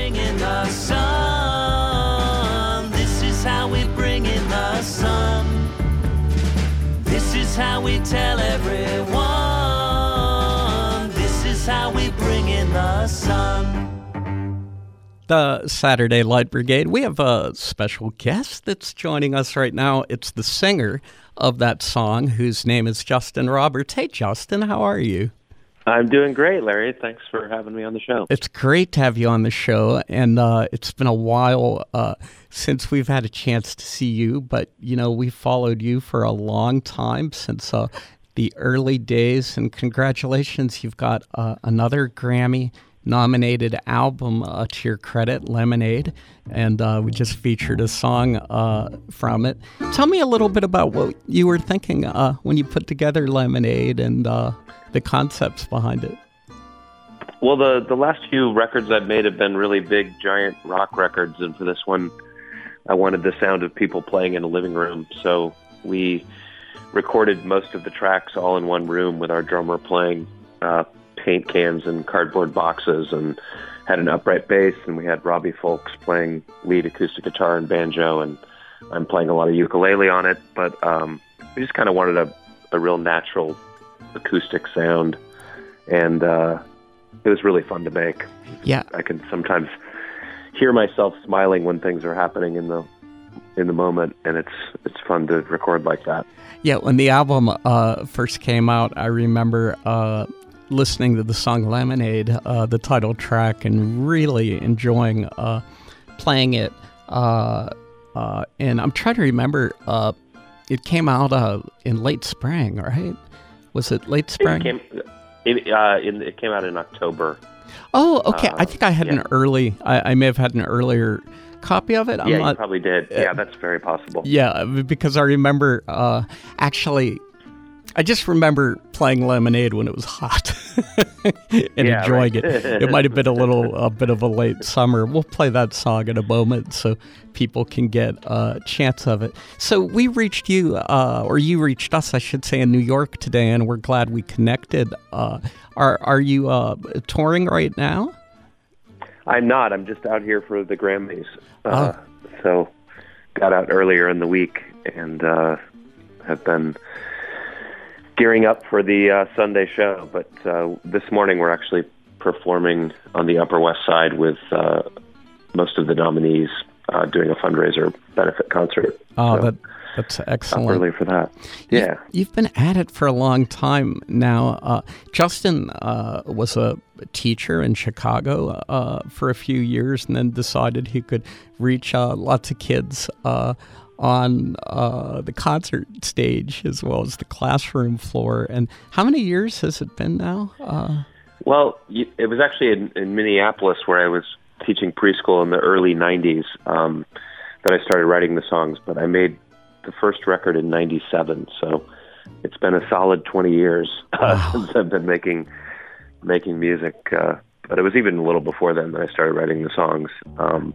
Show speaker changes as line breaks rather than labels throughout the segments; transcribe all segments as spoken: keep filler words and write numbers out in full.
bring in the sun. This is how we bring in the sun. This is how we tell everyone. This is how we bring in the sun.
The Saturday Light Brigade. We have a special guest that's joining us right now. It's the singer of that song, whose name is Justin Roberts. Hey, Justin, how are you?
I'm doing great, Larry. Thanks for having me on the show.
It's great to have you on the show, and uh, it's been a while uh, since we've had a chance to see you, but, you know, we followed you for a long time, since uh, the early days, and congratulations, you've got uh, another Grammy nominated album uh, to your credit, Lemonade, and uh, we just featured a song uh, from it. Tell me a little bit about what you were thinking uh, when you put together Lemonade and uh, the concepts behind it.
Well, the, the last few records I've made have been really big, giant rock records, and for this one, I wanted the sound of people playing in a living room, so we recorded most of the tracks all in one room with our drummer playing uh, paint cans and cardboard boxes, and had an upright bass, and we had Robbie Folks playing lead acoustic guitar and banjo, and I'm playing a lot of ukulele on it, but um, we just kind of wanted a, a real natural acoustic sound, and uh, it was really fun to make.
Yeah.
I can sometimes hear myself smiling when things are happening in the in the moment, and it's it's fun to record like that.
Yeah, when the album uh, first came out, I remember uh, listening to the song Lemonade, uh, the title track, and really enjoying uh, playing it. Uh, uh, and I'm trying to remember, uh, it came out uh, in late spring, right? Was it late spring?
It came, it, uh, in, it came out in October.
Oh, okay.
Uh,
I think I had
yeah.
an early, I, I may have had an earlier copy of it. I'm
yeah,
not,
you probably did. Uh, yeah, that's very possible.
Yeah, because I remember, uh, actually, I just remember playing Lemonade when it was hot and
yeah,
enjoying
right.
it. It might have been a little, a bit of a late summer. We'll play that song in a moment so people can get a chance of it. So we reached you, uh, or you reached us, I should say, in New York today, and we're glad we connected. Uh, are are you uh, touring right now?
I'm not. I'm just out here for the Grammys. Uh,
Oh.
So got out earlier in the week and uh, have been gearing up for the uh, Sunday show. But uh, this morning we're actually performing on the Upper West Side with uh, most of the nominees, uh, doing a fundraiser benefit concert.
Oh,
so
that that's excellent.
up early for that. Yeah.
You've, you've been at it for a long time now. Uh, Justin uh, was a teacher in Chicago uh, for a few years, and then decided he could reach uh, lots of kids uh, on uh, the concert stage as well as the classroom floor. And how many years has it been now? Uh,
Well, it was actually in, in Minneapolis where I was teaching preschool in the early nineties um, that I started writing the songs, but I made the first record in ninety-seven, so it's been a solid twenty years uh,
Wow.
since I've been making making music, uh, but it was even a little before then that I started writing the songs. Um,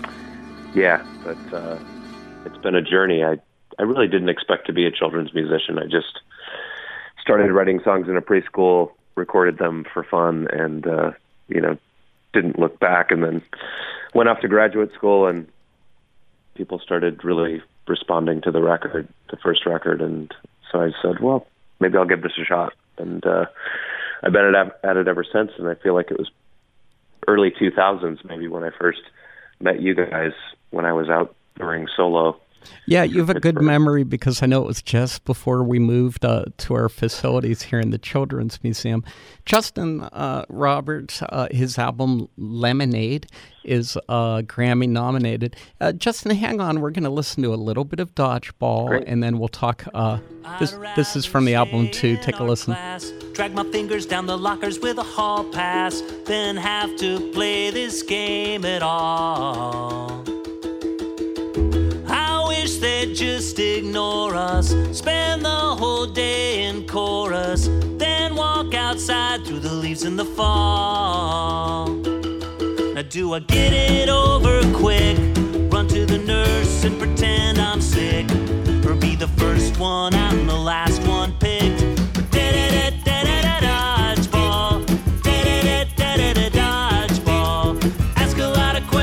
yeah, but uh, it's been a journey. I, I really didn't expect to be a children's musician. I just started writing songs in a preschool, recorded them for fun, and, uh, you know, didn't look back, and then went off to graduate school, and people started really responding to the record, the first record, and so I said, well, maybe I'll give this a shot. And uh, I've been at, at it ever since, and I feel like it was early two thousands maybe when I first met you guys when I was out touring solo.
Yeah, you have a good memory because I know it was just before we moved uh, to our facilities here in the Children's Museum. Justin uh, Roberts, uh, his album Lemonade is uh, Grammy nominated. Uh, Justin, hang on. We're going to listen to a little bit of Dodgeball,
Great.
and then we'll talk. Uh, this this is from the album, too. Take a listen.
Class, drag my fingers down the lockers with a hall pass, then have to play this game at all. They'd just ignore us, spend the whole day in chorus, then walk outside through the leaves in the fall. Now do I get it over quick, run to the nurse and pretend I'm sick, or be the first one out and the last one picked? Dodgeball, dodgeball, ask a lot of questions.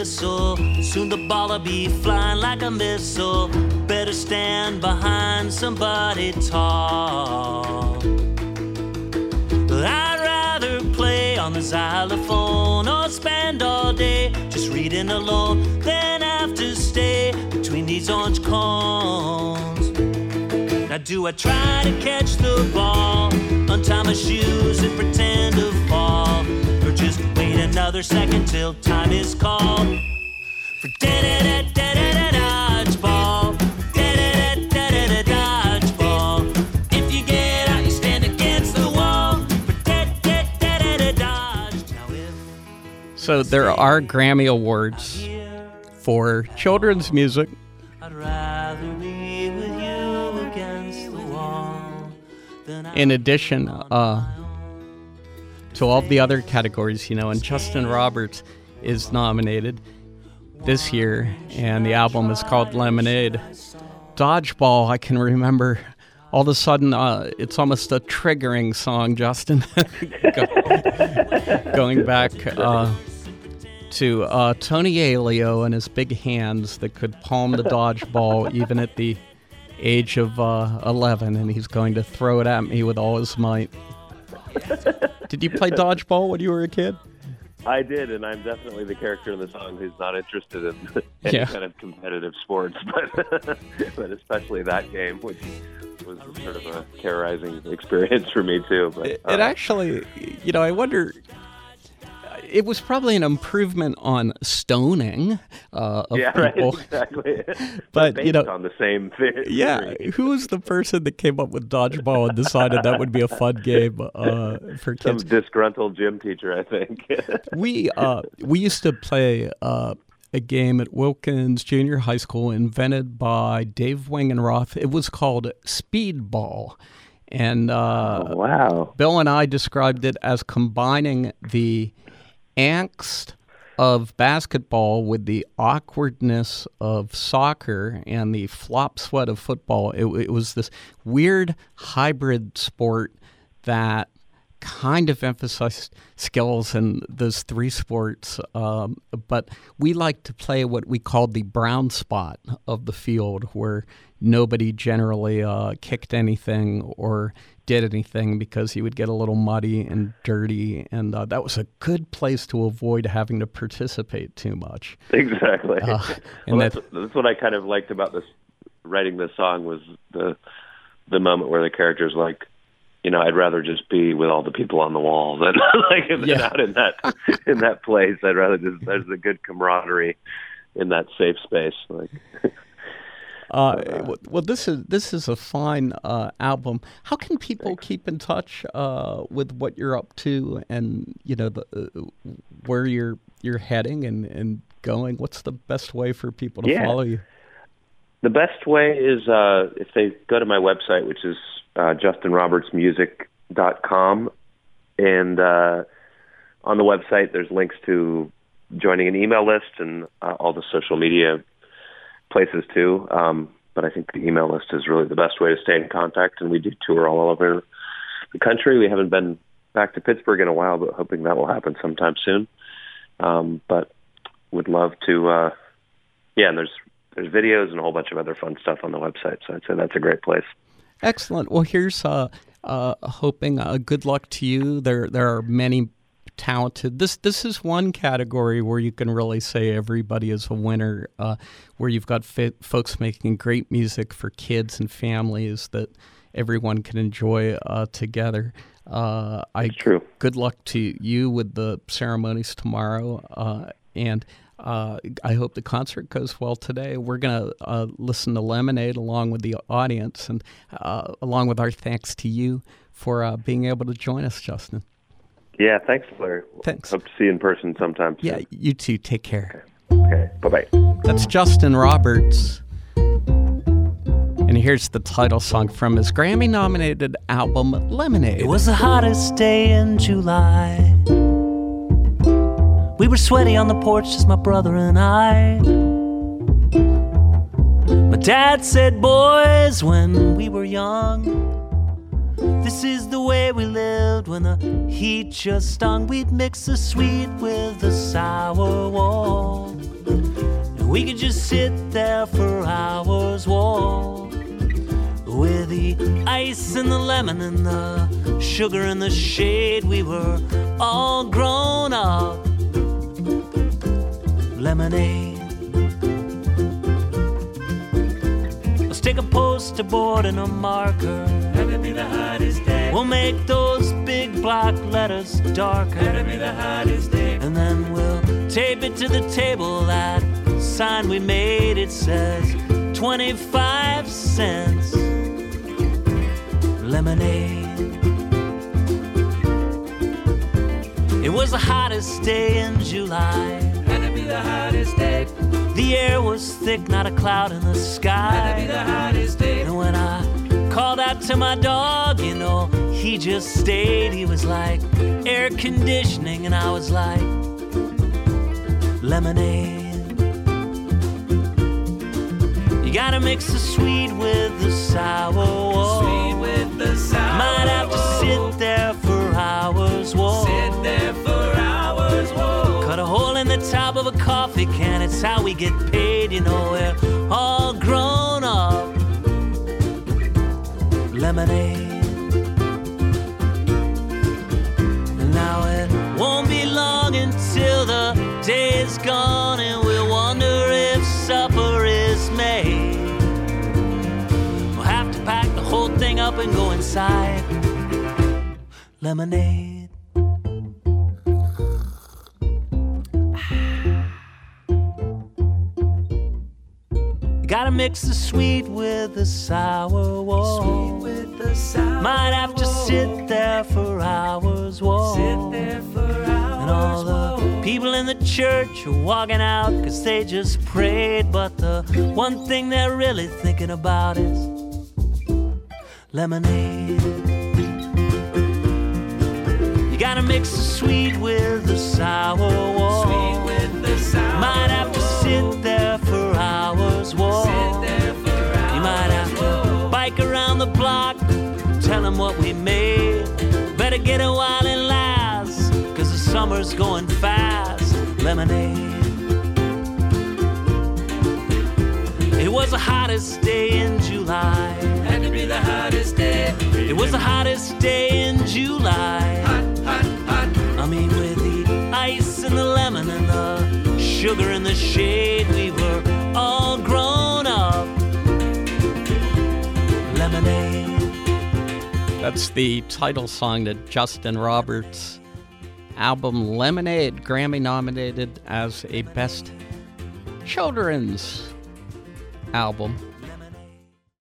whistle. Soon the ball'll be flying like a missile. Better stand behind somebody tall. I'd rather play on the xylophone or spend all day just reading alone than have to stay between these orange cones. Now do I try to catch the ball, untie my shoes and pretend to fall, or just wait another second till time is called for da-da-da-da-da-da dodgeball, da-da-da-da-da-da dodgeball. If you get out, you stand against the wall for da-da-da-da-da dodge. Now if
So there are Grammy Awards for children's music.
I'd rather be with you against the wall than I
In addition, uh, to all the other categories, you know, and Justin Roberts is nominated this year, and the album is called Lemonade. Dodgeball, I can remember all of a sudden, uh, it's almost a triggering song, Justin. Go, going back uh, to uh, Tony Ailio and his big hands that could palm the dodgeball even at the age of uh, eleven, and he's going to throw it at me with all his might. Did you play dodgeball when you were a kid?
I did, and I'm definitely the character in the song who's not interested in any
Yeah.
kind of competitive sports, but but especially that game, which was sort of a terrorizing experience for me too. But
It,
uh,
it actually, you know, I wonder, it was probably an improvement on stoning uh, of
yeah,
people.
right, exactly.
But,
based
you know,
on the same thing.
Yeah, who was the person that came up with dodgeball and decided that would be a fun game uh, for
Some
kids?
disgruntled gym teacher, I think.
We uh, we used to play uh, a game at Wilkins Junior High School invented by Dave Wingenroth. It was called Speedball. And uh,
Oh, wow.
Bill and I described it as combining the angst of basketball with the awkwardness of soccer and the flop sweat of football. It, it was this weird hybrid sport that kind of emphasized skills in those three sports, um, but we liked to play what we called the brown spot of the field, where nobody generally uh, kicked anything or did anything because you would get a little muddy and dirty, and uh, that was a good place to avoid having to participate too much.
Exactly.
Uh, and
well,
that,
that's, that's what I kind of liked about this writing this song, was the the moment where the character's like, you know, I'd rather just be with all the people on the wall than like than
Yeah.
out in that in that place. I'd rather just there's a good camaraderie in that safe space. Like,
Uh, w- well, this is this is a fine uh, album. How can people
Thanks.
keep in touch uh, with what you're up to, and you know the, uh, where you're you're heading and, and going? What's the best way for people to
Yeah.
follow you?
the best way is uh, if they go to my website, which is uh, justin roberts music dot com, and uh, on the website there's links to joining an email list and uh, all the social media places too. Um, but I think the email list is really the best way to stay in contact, and we do tour all over the country. We haven't been back to Pittsburgh in a while, but hoping that will happen sometime soon. Um, but would love to, uh, yeah, and there's there's videos and a whole bunch of other fun stuff on the website, so I'd say that's a great place.
Excellent. Well, here's uh, uh, hoping uh, good luck to you. There there are many talented. This this is one category where you can really say everybody is a winner, uh, where you've got fit folks making great music for kids and families that everyone can enjoy uh, together. Uh, I,
It's true.
Good luck to you with the ceremonies tomorrow, uh, and uh, I hope the concert goes well today. We're going to uh, listen to Lemonade along with the audience, and uh, along with our thanks to you for uh, being able to join us, Justin.
Yeah, thanks, Larry.
Thanks.
Hope to see you in person sometime soon.
Yeah, you too. Take care.
Okay, bye-bye.
That's Justin Roberts. And here's the title song from his Grammy-nominated album, Lemonade.
It was the hottest day in July. We were sweaty on the porch, just my brother and I. My dad said, boys, when we were young, this is the way we lived when the heat just stung. We'd mix the sweet with the sour. Whoa. We could just sit there for hours, walk with the ice and the lemon and the sugar and the shade. We were all grown up. Lemonade. Let's take a poster board and a marker.
Let it be the hottest day.
We'll make those big block letters darker.
Let it be the hottest day.
And then we'll tape it to the table. That sign we made, it says twenty-five cents. Lemonade. It was the hottest day in July.
Let it be the hottest day.
The air was thick, not a cloud in the sky.
Let it be the hottest day.
And when I called out to my dog, you know, he just stayed. He was like air conditioning, and I was like lemonade. You gotta mix the sweet with the sour. Whoa.
Sweet with the sour.
Might have to sit there for hours. Whoa.
Sit there for hours. Whoa.
Cut a hole in the top of a coffee can. It's how we get paid. You know, we're all grown up. Lemonade. And now it won't be long until the day is gone, and we'll wonder if supper is made. We'll have to pack the whole thing up and go inside. Lemonade. Gotta mix the sweet with the sour. Whoa.
Sweet with the sour.
Might have to sit there for hours. Whoa.
Sit there for hours.
And all the people in the church are walking out 'cause they just prayed. But the one thing they're really thinking about is lemonade. You gotta mix the sweet with the sour. Whoa.
Sweet with the sour.
Might have to sit there for hours. Whoa.
Sit there for hours.
You might have to bike around the block, tell them what we made. Better get it while it lasts, 'cause the summer's going fast. Lemonade. It was the hottest day in July.
Had to be the hottest day.
It was the hottest day in July.
Hot, hot, hot.
I mean, with the ice and the lemon and the sugar and the shade, we were all grown up. Lemonade.
That's the title song to Justin Roberts' album Lemonade, Grammy nominated as a Best Children's Album.